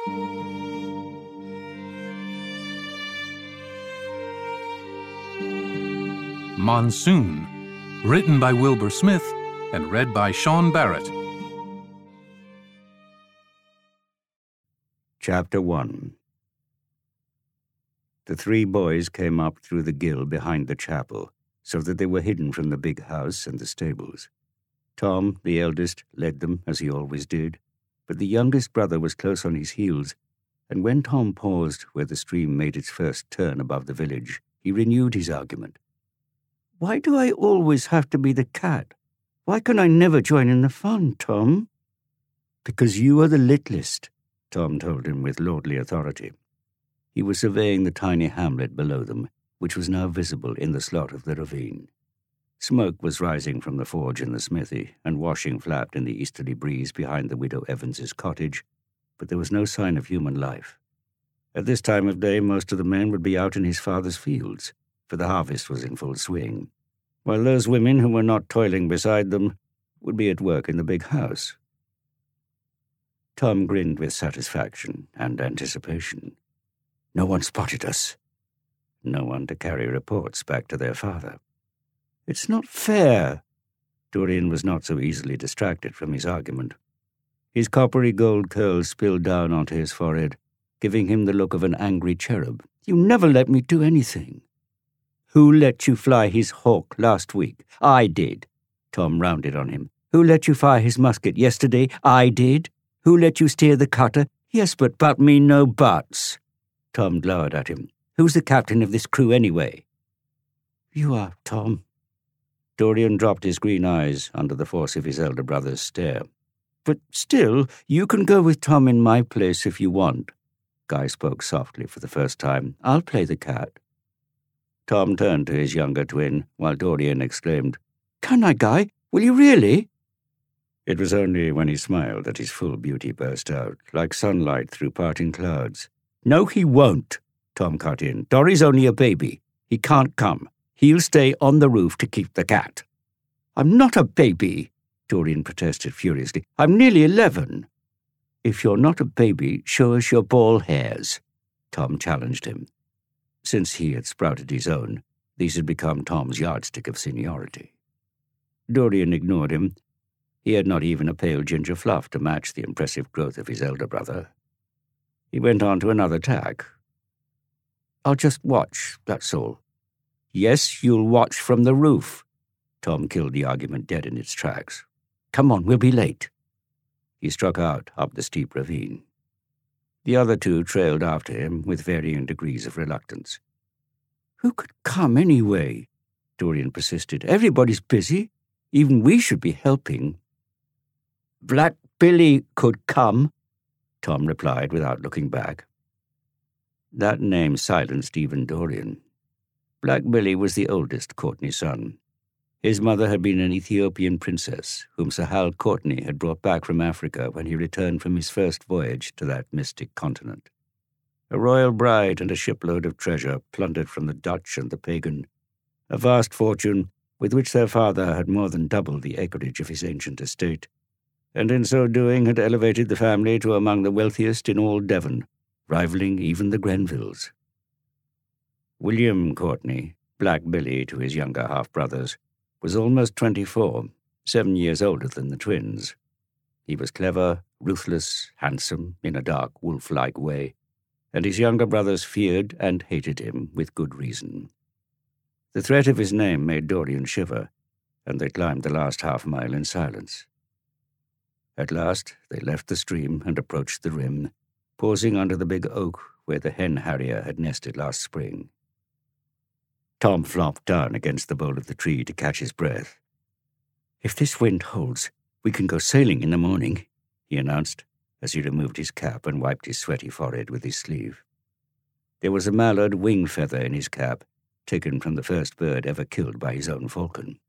Monsoon, written by Wilbur Smith and read by Sean Barrett. Chapter 1. The three boys came up through the gill behind the chapel, so that they were hidden from the big house and the stables. Tom, the eldest, led them, as he always did, but the youngest brother was close on his heels, and when Tom paused where the stream made its first turn above the village, he renewed his argument. "Why do I always have to be the cat? Why can I never join in the fun, Tom?" "Because you are the littlest," Tom told him with lordly authority. He was surveying the tiny hamlet below them, which was now visible in the slot of the ravine. Smoke was rising from the forge in the smithy, and washing flapped in the easterly breeze behind the widow Evans's cottage, but there was no sign of human life. At this time of day most of the men would be out in his father's fields, for the harvest was in full swing, while those women who were not toiling beside them would be at work in the big house. Tom grinned with satisfaction and anticipation. No one spotted us. No one to carry reports back to their father. "It's not fair." Dorian was not so easily distracted from his argument. His coppery gold curls spilled down onto his forehead, giving him the look of an angry cherub. "You never let me do anything." "Who let you fly his hawk last week?" "I did." Tom rounded on him. "Who let you fire his musket yesterday?" "I did." "Who let you steer the cutter?" "Yes, but me no buts." Tom glowered at him. "Who's the captain of this crew anyway?" "You are, Tom." Dorian dropped his green eyes under the force of his elder brother's stare. "But still, you can go with Tom in my place if you want." Guy spoke softly for the first time. "I'll play the cat." Tom turned to his younger twin, while Dorian exclaimed, "Can I, Guy? Will you really?" It was only when he smiled that his full beauty burst out, like sunlight through parting clouds. "No, he won't," Tom cut in. "Dory's only a baby. He can't come. He'll stay on the roof to keep the cat." "I'm not a baby," Dorian protested furiously. "I'm nearly 11. "If you're not a baby, show us your ball hairs," Tom challenged him. Since he had sprouted his own, these had become Tom's yardstick of seniority. Dorian ignored him. He had not even a pale ginger fluff to match the impressive growth of his elder brother. He went on to another tack. "I'll just watch, that's all." "Yes, you'll watch from the roof." Tom killed the argument dead in its tracks. "Come on, we'll be late." He struck out up the steep ravine. The other two trailed after him with varying degrees of reluctance. "Who could come anyway?" Dorian persisted. "Everybody's busy. Even we should be helping." "Black Billy could come," Tom replied without looking back. That name silenced even Dorian. Black Billy was the oldest Courtney son. His mother had been an Ethiopian princess, whom Sir Hal Courtney had brought back from Africa when he returned from his first voyage to that mystic continent. A royal bride and a shipload of treasure plundered from the Dutch and the pagan, a vast fortune with which their father had more than doubled the acreage of his ancient estate, and in so doing had elevated the family to among the wealthiest in all Devon, rivaling even the Grenvilles. William Courtney, Black Billy to his younger half-brothers, was almost 24, 7 years older than the twins. He was clever, ruthless, handsome, in a dark, wolf-like way, and his younger brothers feared and hated him with good reason. The threat of his name made Dorian shiver, and they climbed the last half-mile in silence. At last they left the stream and approached the rim, pausing under the big oak where the hen harrier had nested last spring. Tom flopped down against the bole of the tree to catch his breath. "If this wind holds, we can go sailing in the morning," he announced, as he removed his cap and wiped his sweaty forehead with his sleeve. There was a mallard wing feather in his cap, taken from the first bird ever killed by his own falcon.